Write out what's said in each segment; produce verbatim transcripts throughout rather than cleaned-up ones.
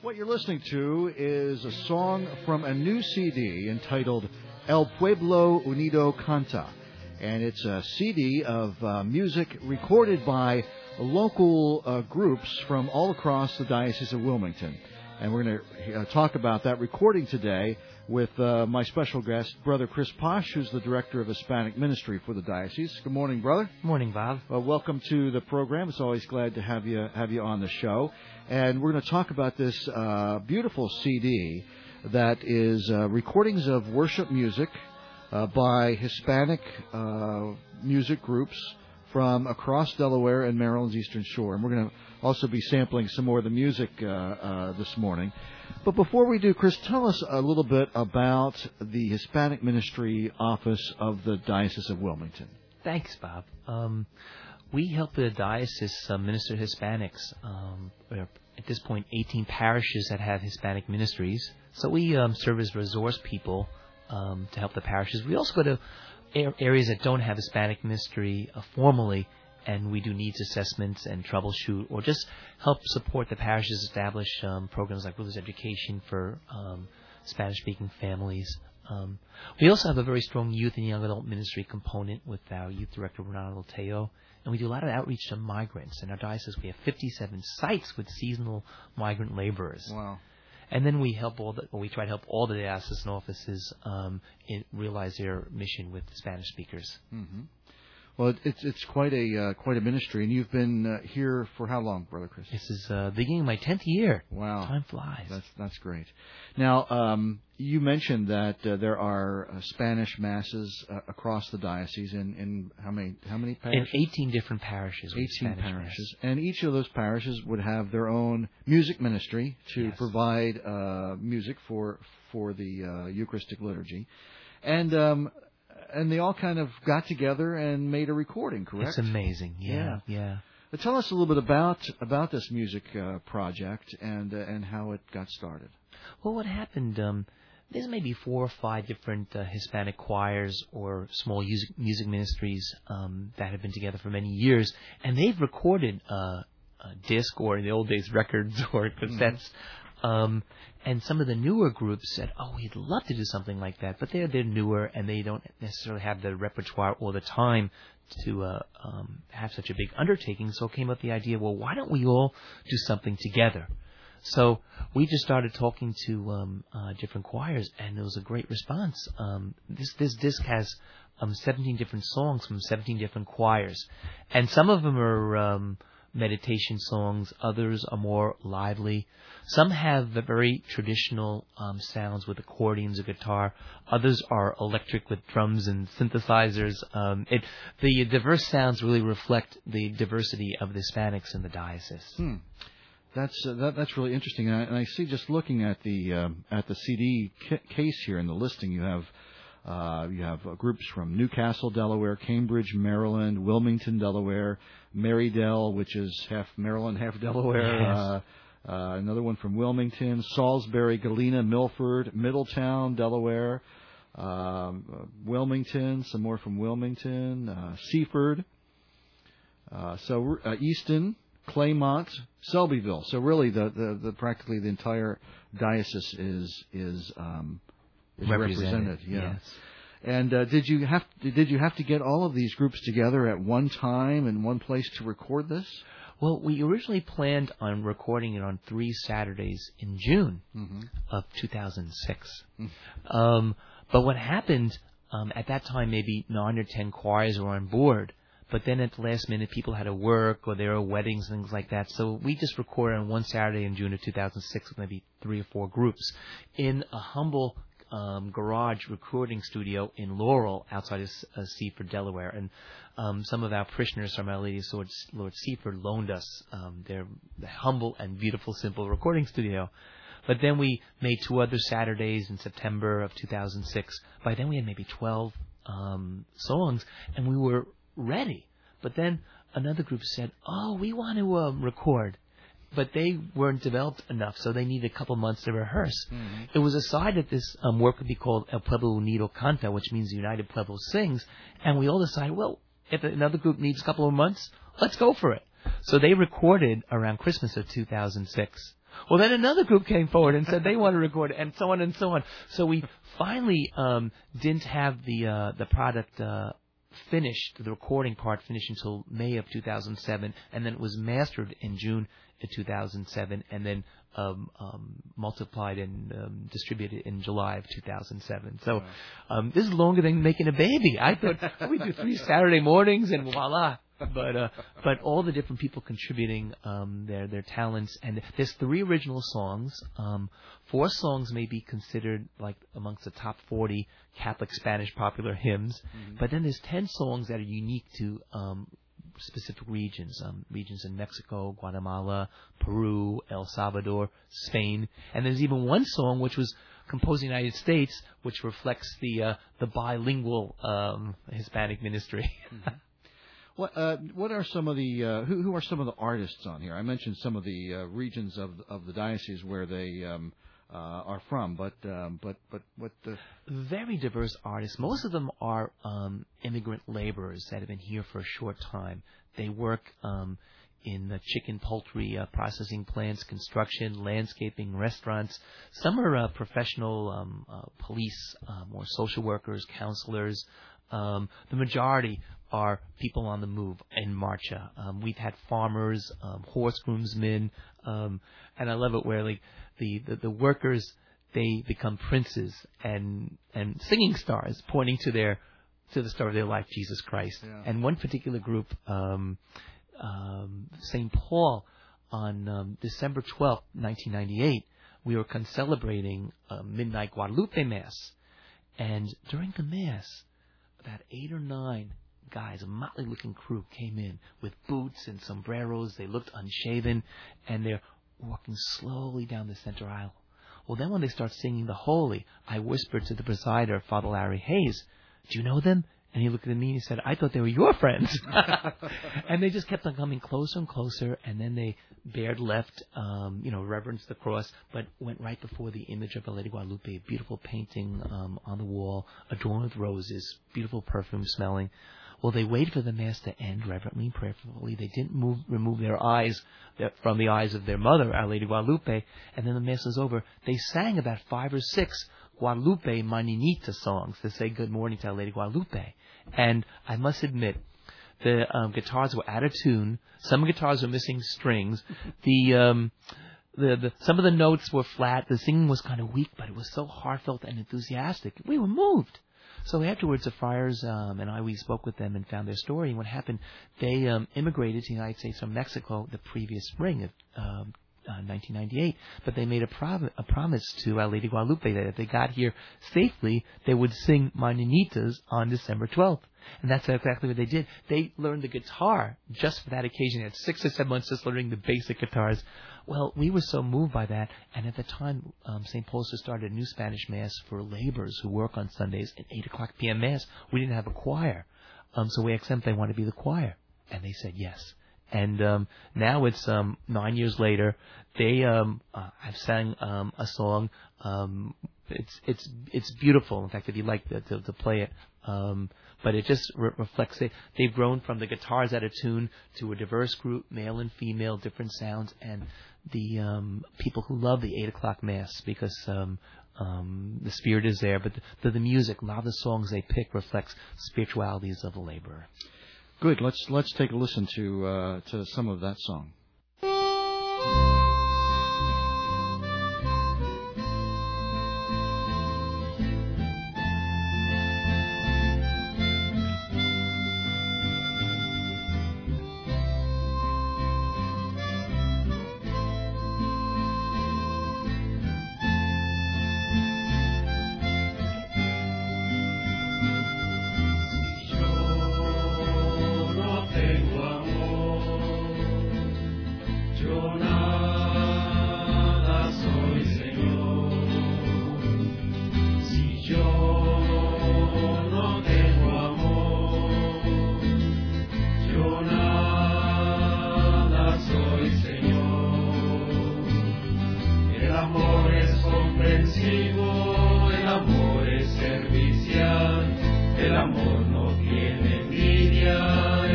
What you're listening to is a song from a new C D entitled El Pueblo Unido Canta. And it's a C D of uh, music recorded by local uh, groups from all across the Diocese of Wilmington. And we're going to uh, talk about that recording today with uh, my special guest, Brother Chris Posh, who's the Director of Hispanic Ministry for the Diocese. Good morning, brother. Morning, Bob. Well, welcome to the program. It's always glad to have you have you on the show. And we're going to talk about this uh, beautiful C D that is uh, recordings of worship music uh, by Hispanic uh, music groups from across Delaware and Maryland's Eastern Shore. And we're going to also be sampling some more of the music uh, uh, this morning. But before we do, Chris, tell us a little bit about the Hispanic Ministry Office of the Diocese of Wilmington. Thanks, Bob. Um, we help the diocese uh, minister Hispanics. Um, we're at this point, eighteen parishes that have Hispanic ministries. So we um, serve as resource people um, to help the parishes. We also go to areas that don't have Hispanic ministry uh, formally, and we do needs assessments and troubleshoot, or just help support the parishes establish um, programs like religious education for um, Spanish-speaking families. Um, we also have a very strong youth and young adult ministry component with our youth director, Ronaldo Teo, and we do a lot of outreach to migrants. In our diocese, we have fifty-seven sites with seasonal migrant laborers. Wow. And then we help all the, well, we try to help all the diocesan offices um, in, realize their mission with Spanish speakers. Mm-hmm. Well, it's it's quite a uh, quite a ministry, and you've been uh, here for how long, Brother Chris? This is uh, beginning of my tenth year. Wow, time flies. That's that's great. Now, um, you mentioned that uh, there are uh, Spanish masses uh, across the diocese in, in how many how many parishes? In eighteen different parishes. Eighteen Spanish parishes, mass. And each of those parishes would have their own music ministry to yes. provide uh, music for for the uh, Eucharistic liturgy, and. Um, And they all kind of got together and made a recording, correct? It's amazing, yeah, yeah. yeah. But tell us a little bit about about this music uh, project and uh, and how it got started. Well, what happened? Um, there's maybe four or five different uh, Hispanic choirs or small music music ministries um, that have been together for many years, and they've recorded uh, a disc, or in the old days, records or cassettes. Mm-hmm. Um, and some of the newer groups said, oh, we'd love to do something like that, but they're, they're newer and they don't necessarily have the repertoire or the time to uh, um, have such a big undertaking. So came up the idea, well, why don't we all do something together? So we just started talking to um, uh, different choirs, and there was a great response. Um, this, this disc has um, seventeen different songs from seventeen different choirs, and some of them are Um, meditation songs, others are more lively. Some have the very traditional um, sounds with accordions or guitar. Others are electric with drums and synthesizers. Um, it, the diverse sounds really reflect the diversity of the Hispanics in the diocese. Hmm. That's uh, that, that's really interesting, and I, and I see just looking at the um, at the C D ca- case here in the listing, you have. Uh, you have uh, groups from Newcastle, Delaware, Cambridge, Maryland, Wilmington, Delaware, Marydale, which is half Maryland, half Delaware. Yes. Uh, uh, another one from Wilmington, Salisbury, Galena, Milford, Middletown, Delaware, um, uh, Wilmington, some more from Wilmington, uh, Seaford, uh, so uh, Easton, Claymont, Selbyville. So really, the, the, the practically the entire diocese is is. Um, Is represented, represented yeah. Yes. And uh, did you have to, did you have to get all of these groups together at one time in one place to record this? Well, we originally planned on recording it on three Saturdays in June mm-hmm. of two thousand six. Mm-hmm. Um, but what happened um, at that time? Maybe nine or ten choirs were on board. But then at the last minute, people had to work, or there were weddings, things like that. So we just recorded on one Saturday in June of two thousand six with maybe three or four groups in a humble Um, garage recording studio in Laurel outside of uh, Seaford, Delaware. And um, some of our parishioners from Our Lady of Lord, Lord Seaford loaned us um, their humble and beautiful, simple recording studio. But then we made two other Saturdays in September of two thousand six. By then we had maybe twelve um, songs, and we were ready. But then another group said, oh, we want to um, record. But they weren't developed enough, so they needed a couple months to rehearse. Mm-hmm. It was decided that this um, work would be called El Pueblo Unido Canta, which means the United Pueblo Sings. And we all decided, well, if another group needs a couple of months, let's go for it. So they recorded around Christmas of two thousand six. Well, then another group came forward and said they want to record it, and so on and so on. So we finally um, didn't have the uh, the product uh, finished, the recording part finished until May of two thousand seven, and then it was mastered in June of two thousand seven, and then um, um, multiplied and um, distributed in July of two thousand seven. So um, this is longer than making a baby. I thought we do three Saturday mornings and voila. But uh, but all the different people contributing um, their their talents, and there's three original songs. Um, four songs may be considered like amongst the top forty Catholic Spanish popular hymns, mm-hmm. but then there's ten songs that are unique to um, specific regions, um, regions in Mexico, Guatemala, Peru, El Salvador, Spain, and there's even one song which was composed in the United States, which reflects the uh, the bilingual um, Hispanic ministry. Mm-hmm. What uh, what are some of the uh, who who are some of the artists on here? I mentioned some of the uh, regions of of the diocese where they um, uh, are from, but um, but but what the very diverse artists. Most of them are um, immigrant laborers that have been here for a short time. They work um, in the chicken poultry uh, processing plants, construction, landscaping, restaurants. Some are uh, professional um, uh, police um, or social workers, counselors. Um, the majority are people on the move in Marcha. Um, we've had farmers, um, horse groomsmen, um, and I love it where like the, the, the workers, they become princes and and singing stars, pointing to their to the star of their life, Jesus Christ. Yeah. And one particular group, um, um, Saint Paul, on um, December twelfth, nineteen ninety-eight, we were celebrating uh, Midnight Guadalupe Mass, and during the Mass, about eight or nine guys, a motley-looking crew, came in with boots and sombreros. They looked unshaven, and they're walking slowly down the center aisle. Well, then when they start singing the Holy, I whispered to the presider, Father Larry Hayes, "Do you know them?" And he looked at me and he said, "I thought they were your friends." And they just kept on coming closer and closer, and then they bared left, um, you know, reverenced the cross, but went right before the image of Our Lady Guadalupe, a beautiful painting um, on the wall, adorned with roses, beautiful perfume smelling. Well, they waited for the Mass to end reverently and prayerfully. They didn't move, remove their eyes from the eyes of their mother, Our Lady Guadalupe, and then the Mass was over. They sang about five or six Guadalupe Maninita songs to say good morning to Our Lady Guadalupe. And I must admit, the um, guitars were out of tune. Some guitars were missing strings. The, um, the the some of the notes were flat. The singing was kind of weak, but it was so heartfelt and enthusiastic. We were moved. So afterwards, the friars um, and I, we spoke with them and found their story. And what happened, they um, immigrated to the United States from Mexico the previous spring of um, uh, nineteen ninety-eight. But they made a, prov- a promise to Our Lady Guadalupe that if they got here safely, they would sing Maninitas on December twelfth. And that's exactly what they did. They learned the guitar just for that occasion. They had six or seven months just learning the basic guitars. Well, we were so moved by that. And at the time, um, Saint Paul's just started a new Spanish Mass for laborers who work on Sundays at eight o'clock p.m. Mass. We didn't have a choir. Um, so we asked them if they wanted to be the choir. And they said yes. And um, now it's um, nine years later. They um, uh, have sang um, a song. Um, it's it's it's beautiful. In fact, if you'd like to, to, to play it, um, but it just re- reflects it. They've grown from the guitars out of tune to a diverse group, male and female, different sounds, and the um, people who love the eight o'clock Mass because um, um, the spirit is there. But the, the music, a lot of the songs they pick reflects spiritualities of the laborer. Good. Let's let's take a listen to uh, to some of that song.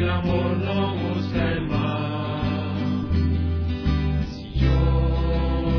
Si yo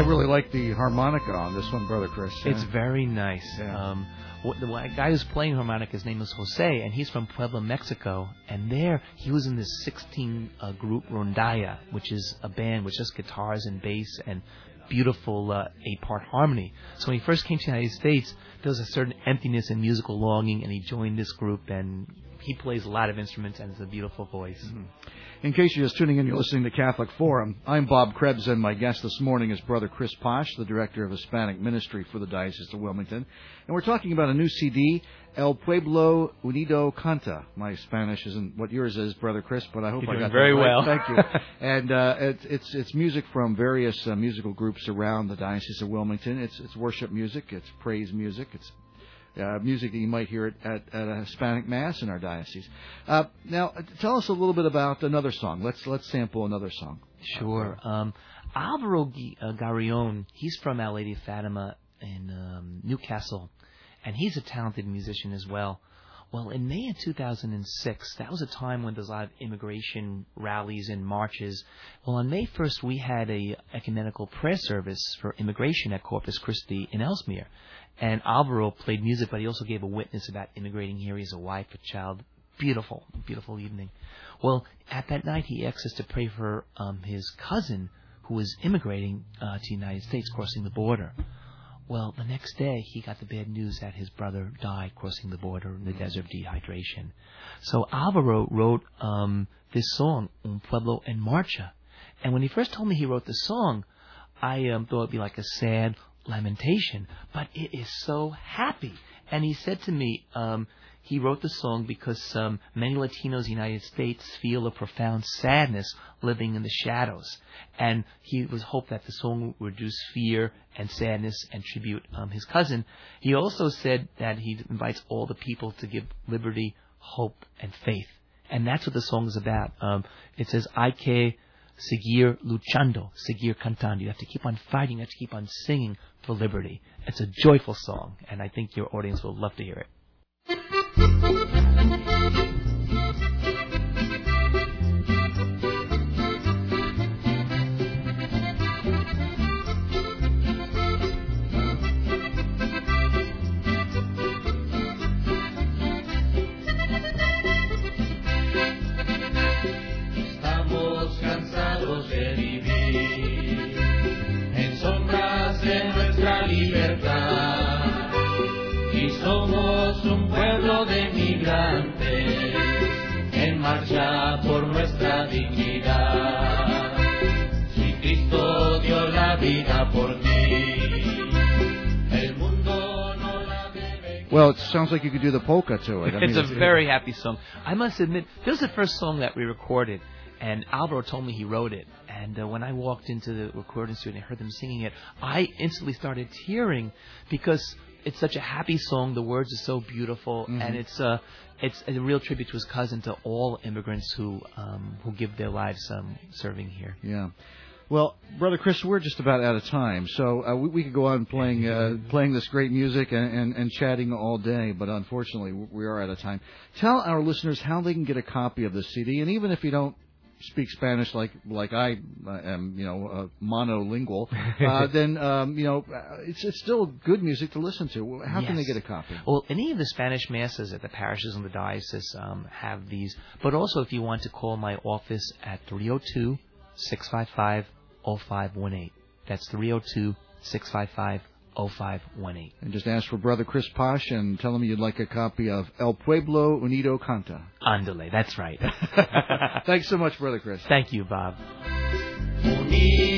really like the harmonica on this one, Brother Chris. It's very nice. Yeah. Um, what, the guy who's playing harmonica, his name is Jose, and he's from Puebla, Mexico. And there, he was in this sixteen uh, group Rondalla, which is a band with just guitars and bass and beautiful uh, eight-part harmony. So when he first came to the United States, there was a certain emptiness and musical longing, and he joined this group, and he plays a lot of instruments and has a beautiful voice. Mm-hmm. In case you're just tuning in, you're listening to Catholic Forum. I'm Bob Krebs, and my guest this morning is Brother Chris Posh, the Director of Hispanic Ministry for the Diocese of Wilmington. And we're talking about a new C D, El Pueblo Unido Canta. My Spanish isn't what yours is, Brother Chris, but I hope You're I got very that right. well. Thank you. And uh, it's, it's it's music from various uh, musical groups around the Diocese of Wilmington. It's it's worship music, it's praise music, it's Uh, music that you might hear at, at, at a Hispanic Mass in our diocese. Uh, now, tell us a little bit about another song. Let's let's sample another song. Sure. Um, Alvaro G- uh, Garrion, he's from Our Lady of Fatima in um, Newcastle, and he's a talented musician as well. Well, in May of two thousand six, that was a time when there's a lot of immigration rallies and marches. Well, on May first, we had a ecumenical prayer service for immigration at Corpus Christi in Ellesmere. And Alvaro played music, but he also gave a witness about immigrating here. He has a wife, a child. Beautiful, beautiful evening. Well, at that night, he asked us to pray for um, his cousin who was immigrating uh, to the United States, crossing the border. Well, the next day, he got the bad news that his brother died crossing the border in the desert of dehydration. So Alvaro wrote um, this song, Un Pueblo en Marcha. And when he first told me he wrote the song, I um, thought it would be like a sad lamentation, but it is so happy. And he said to me, um, he wrote the song because um, many Latinos in the United States feel a profound sadness living in the shadows. And he was hoped that the song would reduce fear and sadness and tribute um, his cousin. He also said that he invites all the people to give liberty, hope, and faith. And that's what the song is about. Um, it says, Hay que seguir luchando, seguir cantando. You have to keep on fighting, you have to keep on singing for liberty. It's a joyful song, and I think your audience will love to hear it. Estamos cansados de vivir en sombras de nuestra libertad y somos un pueblo de migrantes en marcha por nuestra dignidad. Si Cristo dio la vida por ti, el mundo no la debe. Well, it sounds like you could do the polka to it. I It's mean, a very happy song. I must admit, this was the first song that we recorded, and Alvaro told me he wrote it. And uh, when I walked into the recording studio and I heard them singing it, I instantly started tearing because it's such a happy song. The words are so beautiful, mm-hmm. and it's uh, it's a real tribute to his cousin, to all immigrants who um, who give their lives um, serving here. Yeah. Well, Brother Chris, we're just about out of time, so uh, we, we could go on playing uh, playing this great music and, and, and chatting all day, but unfortunately we are out of time. Tell our listeners how they can get a copy of this C D, and even if you don't speak Spanish like like I am, you know, uh, monolingual, uh, then um, you know it's it's still good music to listen to. How yes. can they get a copy? Well, any of the Spanish masses at the parishes in the diocese um, have these, but also if you want to call my office at three oh two, six five five, oh five one eight. That's three oh two, six five five, oh five one eight. And just ask for Brother Chris Posh and tell him you'd like a copy of El Pueblo Unido Canta. Andale, that's right. Thanks so much, Brother Chris. Thank you, Bob. Unidos